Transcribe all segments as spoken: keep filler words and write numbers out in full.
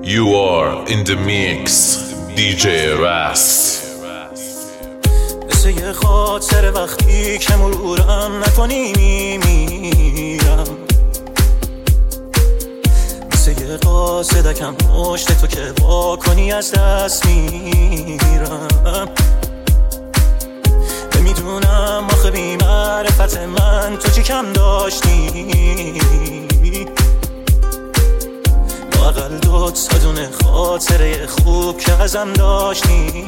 You are in the mix دی جی راس. مثل یه خاطر وقتی که مرورم نکنی میمیرم، مثل یه قاصدکم مشت تو که وا کنی از دست میرم. نمیدونم آخه بی معرفت من تو چی کم داشتی، لااقل دو تا دونه خاطره خوب که ازم داشتی.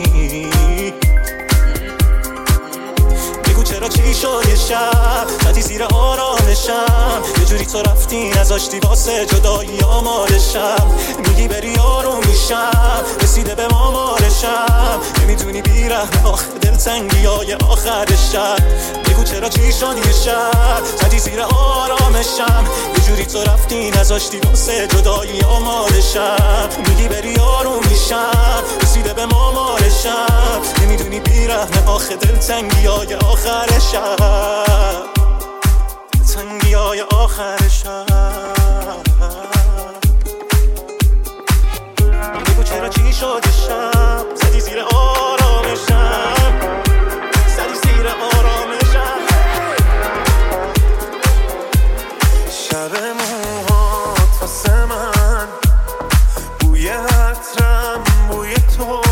بگو چرا چی شد یه شب زدی زیر آرامشم، یه جوری تو رفتی نذاشتی واسه جدایی آمادشم. میگی بری آروم میشم رسیده به مامارشم، نمیدونی بیرحم آخه دلتنگی های آخر شب. بگو چرا چی شد یه شب زدی زیر آرامشم، یه جوری تو رفتی نذاشتی واسه جدایی آمادشم. میگی بری آروم میشم رسیده به مامارشم، نمیدونی بیرحم آخه دلتنگی های آخر شب، دلتنگی های آخر شب. بگو چرا چی شد یه شب زدی زیر آرامشم، زدی زیر آرامشم. شب موهات واسه من بوی عطرم بوی تو،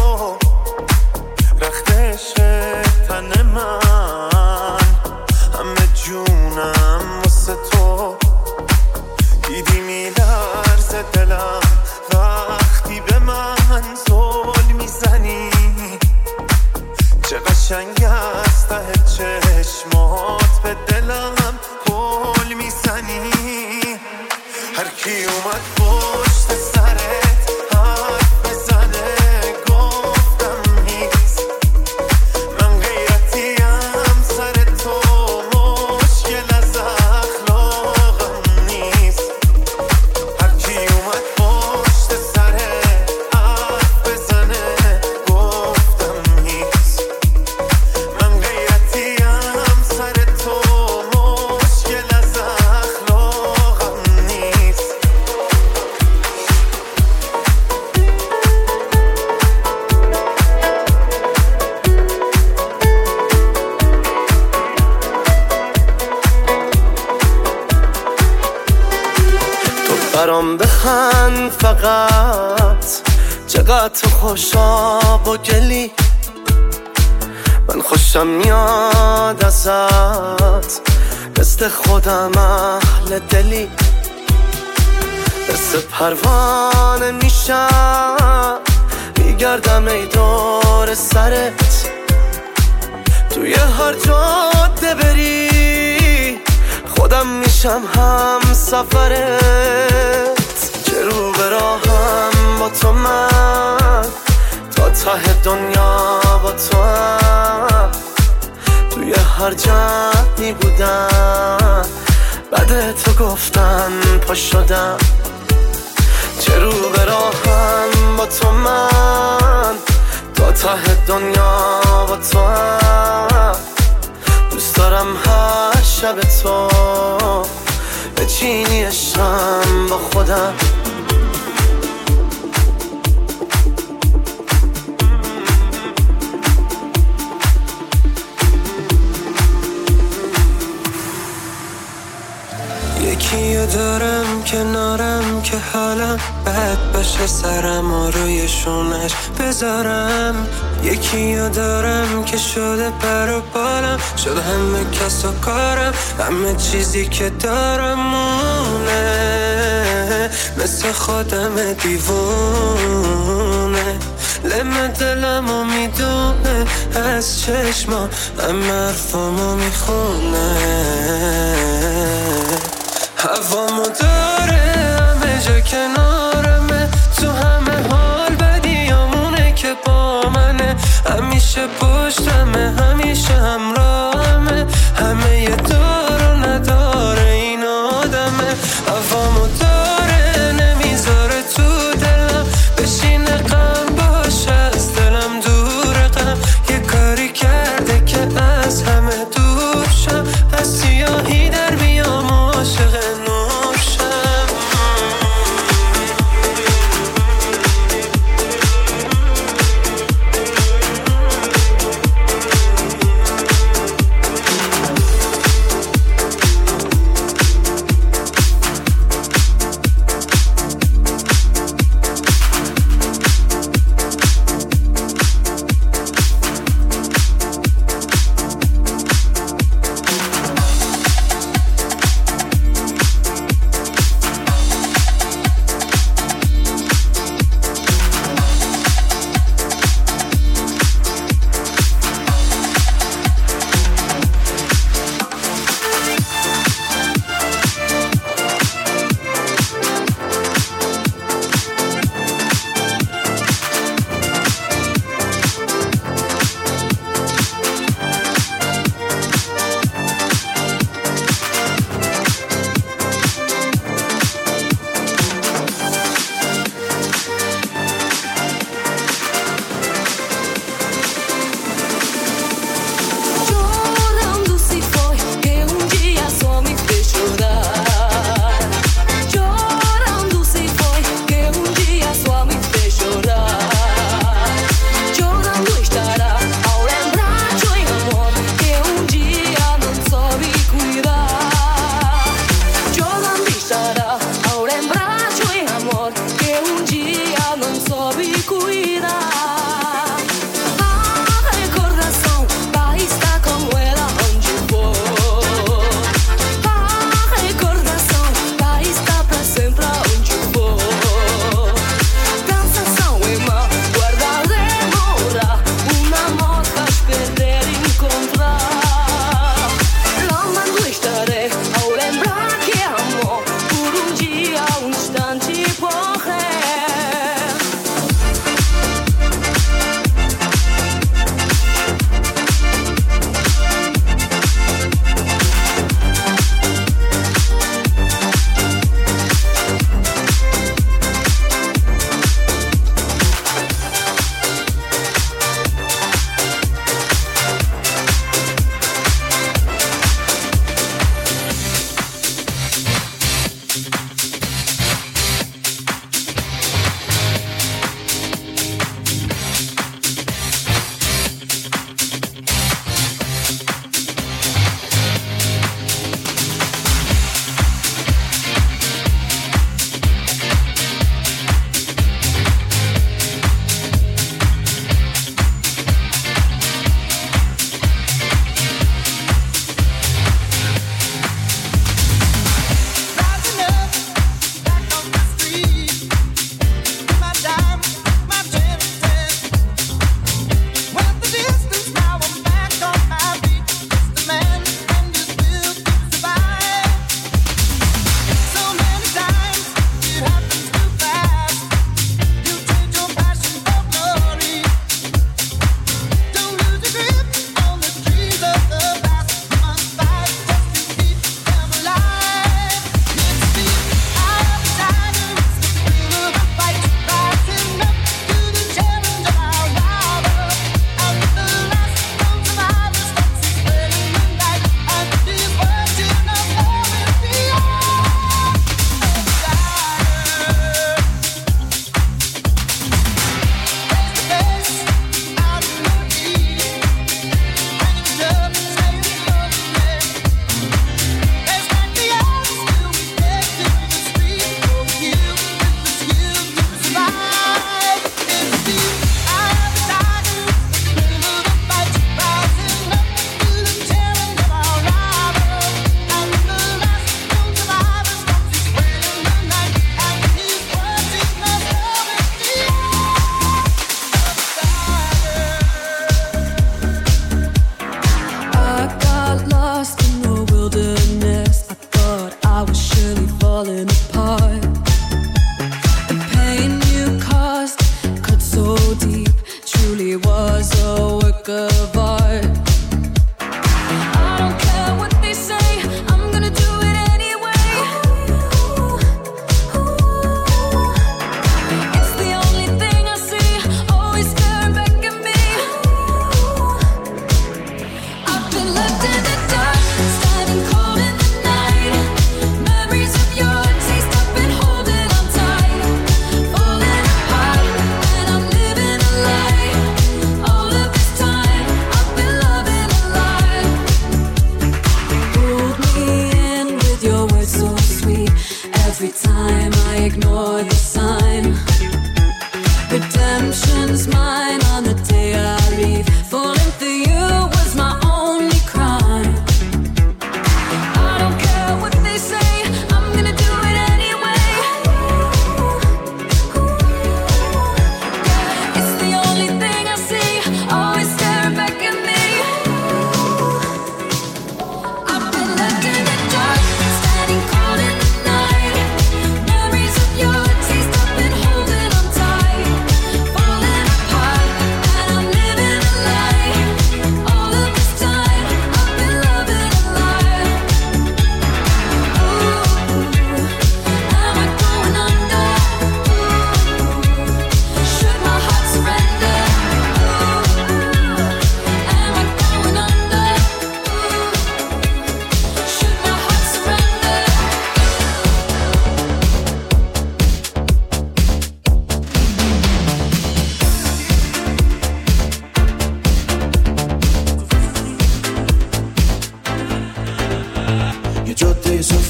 رختش تن من همه جونم واسه تو. دیدی میلرزه دلم وقتی به من زل میزنی، چه قشنگ است ته چشمات به دلم گل میزنی. هر کی اومد پشت سرت حرف بزنه گفتم نیست، من غیرتیم سر تو مشکل از اخلاقم نیست. هر کی اومد پشت سرت حرف بزنه گفتم نیست، من غیرتیم سر تو مشکل از اخلاقم نیست. تو برام بخند فقط، چقدر تو خوشاب و گلی، من خوشم میاد ازت، مثل خودم اهل دلی. مثل پروانه میشم میگردم ای دور سرت، توی هر جاده بری خودم میشم هم سفرت. که رو به راهم با تو من تا ته دنیا با تو هم، توی هر جمعی بودم بعد تو گفتن پا شدم. چه رو به راهم با تو من تا ته دنیا با تو هم، دوست دارم هر شب تو بچینی عشقم با خودم. یکیو دارم کنارم که حالم بد باشه، سرم و روی شونش بذارم. یکیو دارم که شده پر و بالم، شده همه کس و کارم، همه چیزی که دارم مونه، مثل خودم دیوونه. لم دلم و میدونه از چشما همه حرفامو میخونه. هوامو داره همه جا کنارمه، تو همه حال بدیامونه که با منه، همیشه پشتمه همیشه همراهمه، همه یه دار و نداره این آدمه. هوامو داره نمیذاره تو دلم بشینه، غم باشه از دلم دوره، غم یه کاری کرده که از همه دور شم، از سیاهی در بیام عاشق نوشم.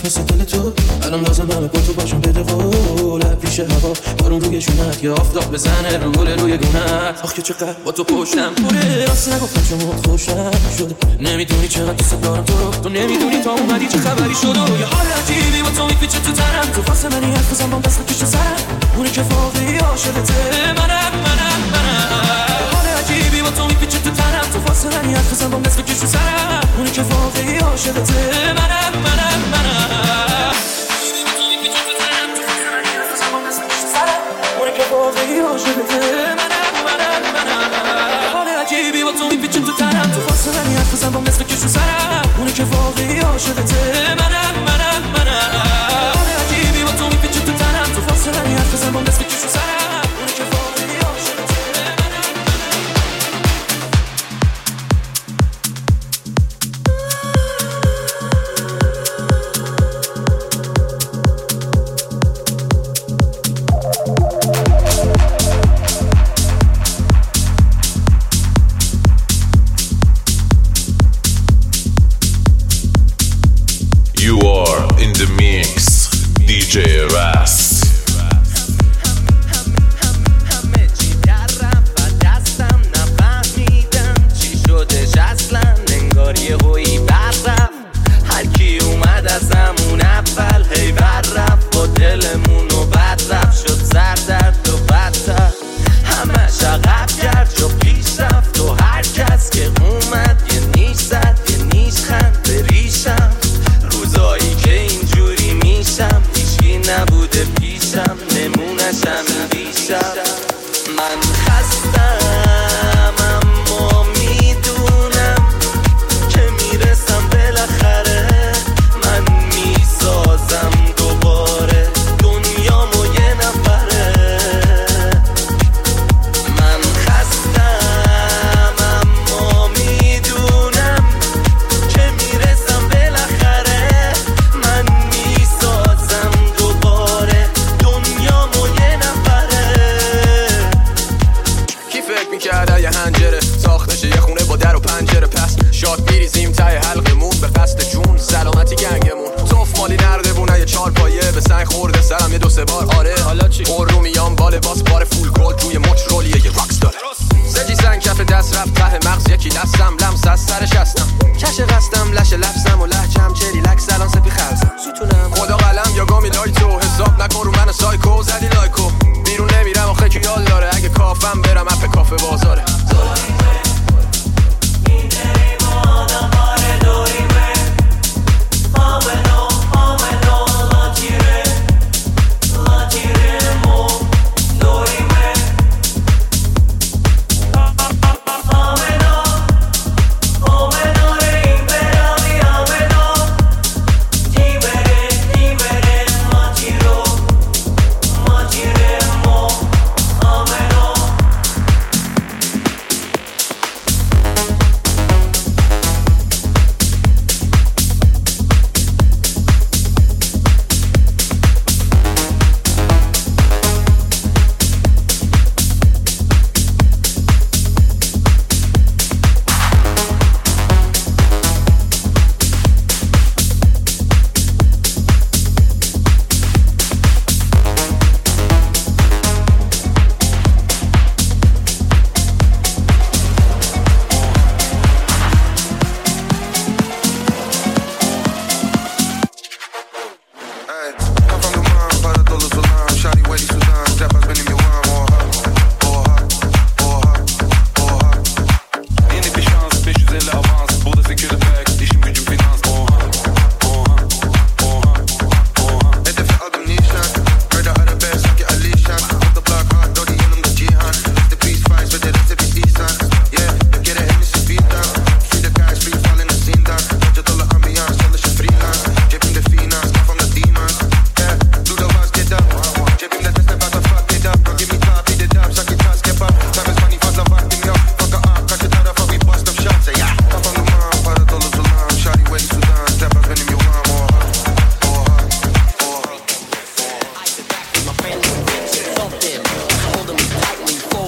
مثل دل تو الان لازم همه با تو باشم بده قول پیش هوا بارون روی شونت یا آفتاب بزنه رو گل روی گونت آخ که چقدر با تو پشتم پره راست نگفتم چون خوشم شده نمیدونی چقدر دوست دارم تو رو تو نمیدونی تا اومدی چه خبری شده یه حال عجیبی با تو میپیچه تو تنم تو فاصله منی حرف بزن با دست کش سرم اونی که واقعی عاشقته منم منم منم حال عجیبی با تو میپیچه تو تنم تو فاصله منی حرف بزن با دست کش سرم اونی که واقعی عاشقته منم منم منم واقعی عاشقته منم منم منم حال عجیبی با تو میپیچه تو تنم تو فاصله منی حرف بزن با مثل کش رو سرم اونی که واقعی عاشقته منم منم منم حال عجیبی با تو میپیچه تو تنم تو فاصله منی حرف بزن با مثل کش رو سرم اونی که واقعی عاشقته دی جی Ras.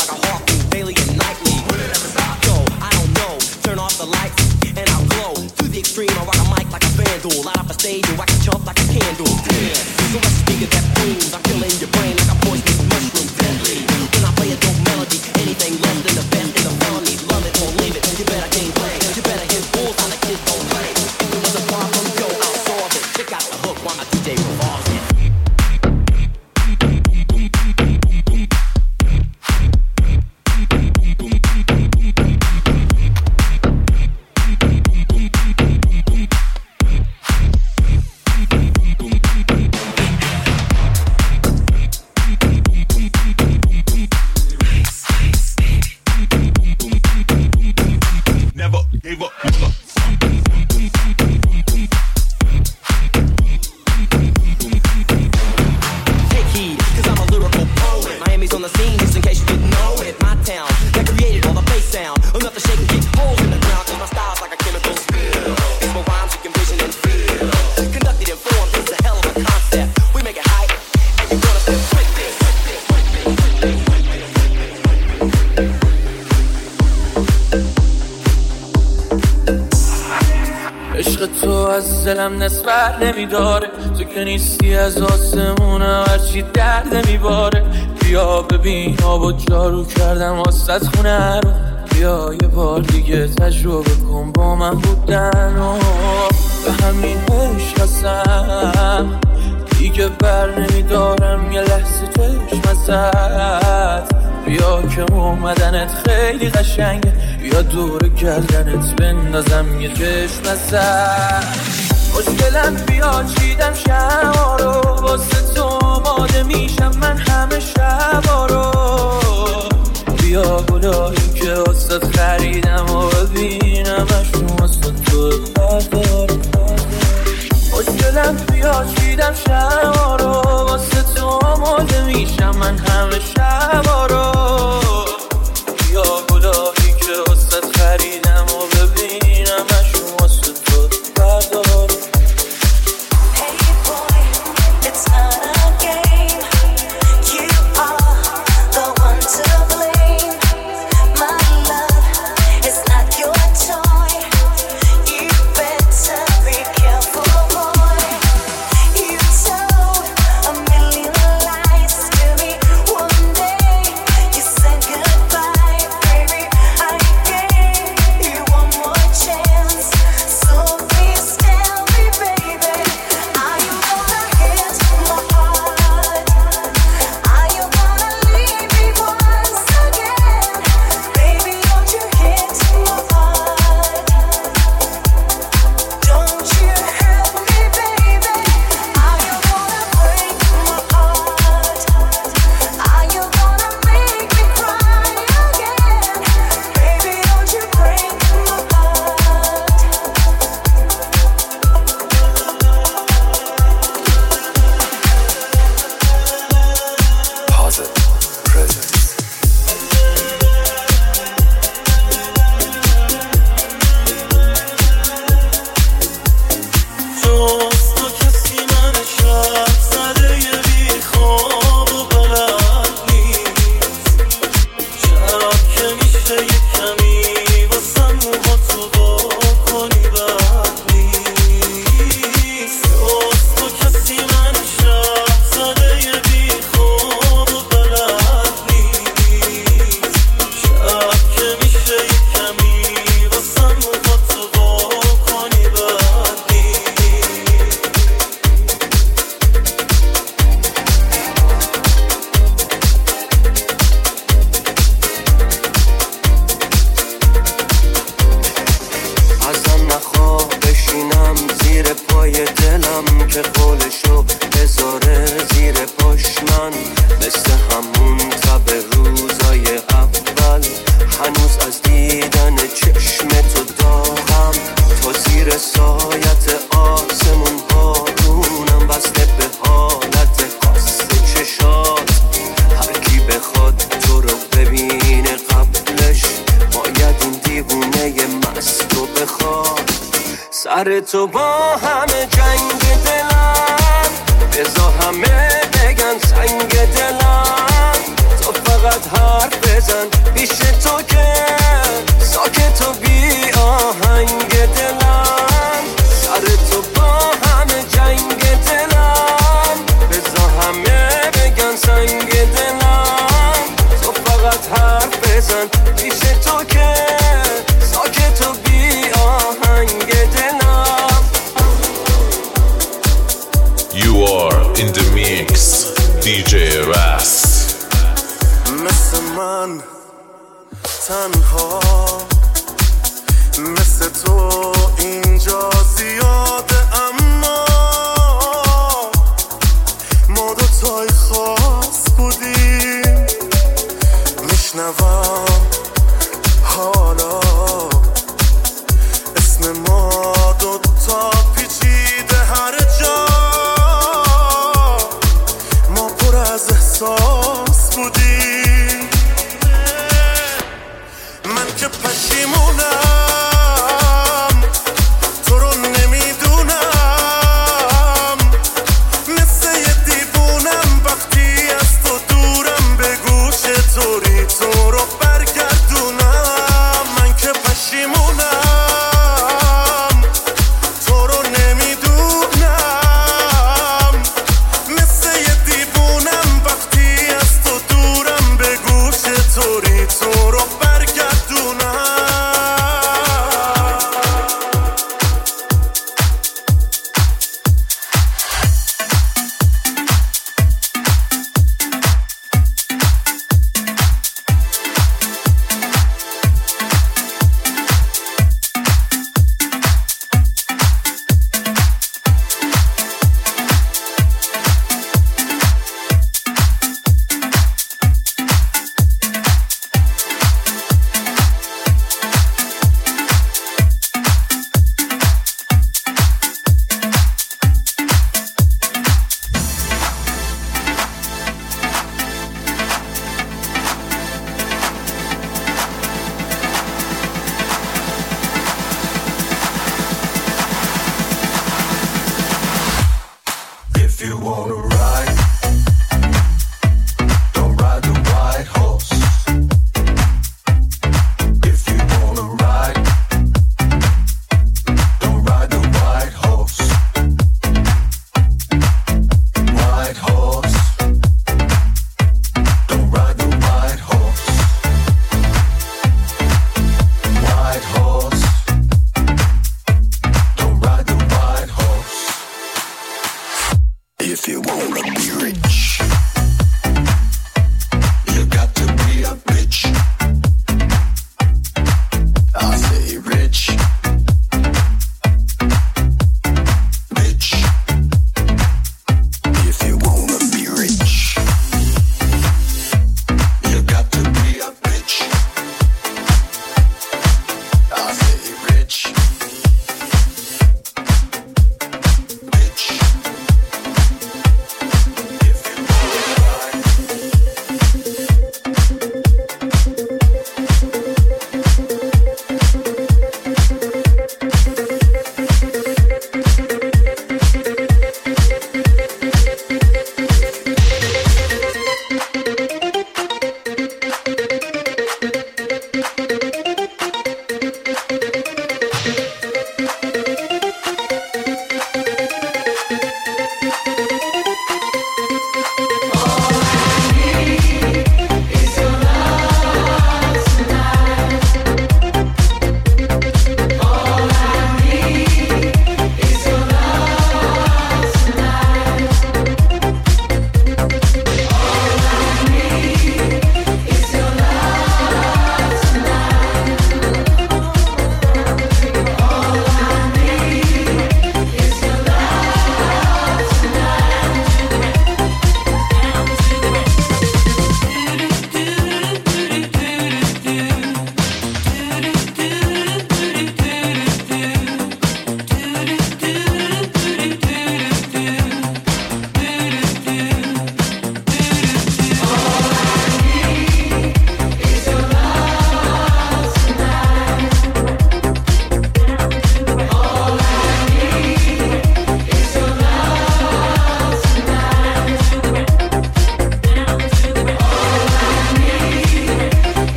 the lights and I'll glow. the extreme, I rock a mic like a vandal. Light up a stage and wax a chump like a candle. Damn, so let's speak of that boom. I'm killing your brain like a poisonous mushroom. Deadly, when I play a dope melody, anything less than the best in the felony. Love it or leave it, you better game play. You better hit bulls on the kids don't play. What's the problem? Yo, I'll solve it. Check out the hook while my D J revolves it. دلم نسبت نمیداره تو که نیستی از آسمون هرچی درد میباره بیا ببین آب و جارو کردم واسط خونه رو بیا یه بار دیگه تجربه کن با من بودن و به همین عشق هستم دیگه بر نمیدارم یه لحظه چشم ازت بیا که اومدنت خیلی قشنگه بیا دور گردنت بندازم یه چشم ازت مشکلم بیا چیدم شما رو واسه تو آماده میشم من همه شبا رو بیا گلایی که واسه خریدم و ببینم اشون واسه تو بردار مشکلم بیا چیدم شما رو واسه تو آماده میشم من همه شبا رو بیا گلایی که واسه خریدم و ببینم اشون واسه تو بردار سر تو با همه جنگ دلم بزا همه بگن سنگ دلم تو فقط حرف بزن پیش تو که ساکت و بی آهنگ دلم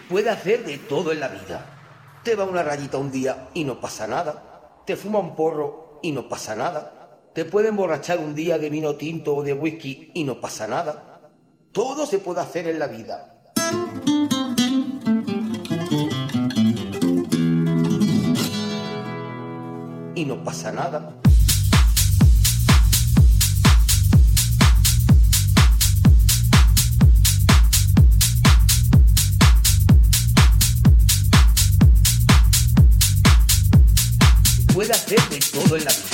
puede hacer de todo en la vida. Te va una rayita un día y no pasa nada. Te fuma un porro y no pasa nada. Te puede emborrachar un día de vino tinto o de whisky y no pasa nada. Todo se puede hacer en la vida. Y no pasa nada. Puede hacer de todo en la vida.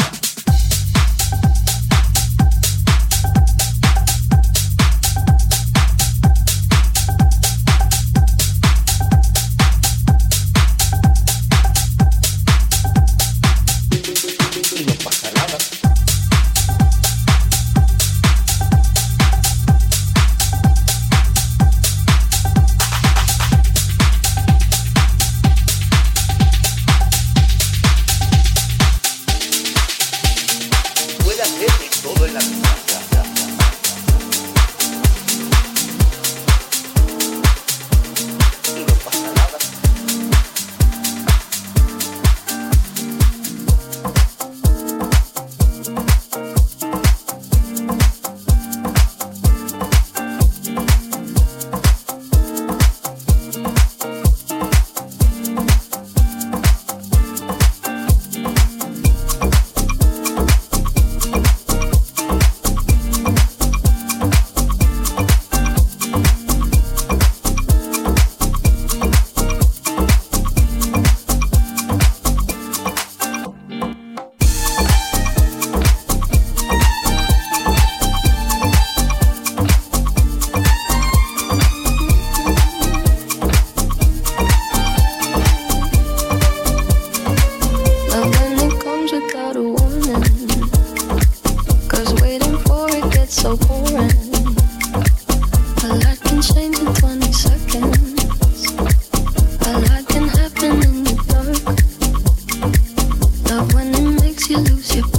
Y no pasa nada. Puede hacer de todo en la vida. Y no pasa nada. Love when it comes without a warning, 'cause waiting for it gets so boring. A lot can change in twenty seconds. A lot can happen in the dark. Love when it makes you lose your